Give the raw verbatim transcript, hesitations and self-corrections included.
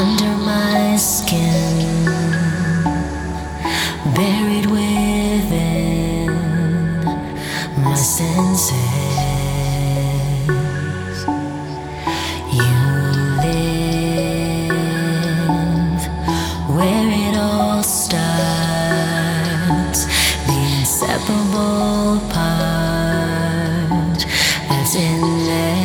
under my skin, buried within my senses. You live where it all starts, the inseparable part that's in there.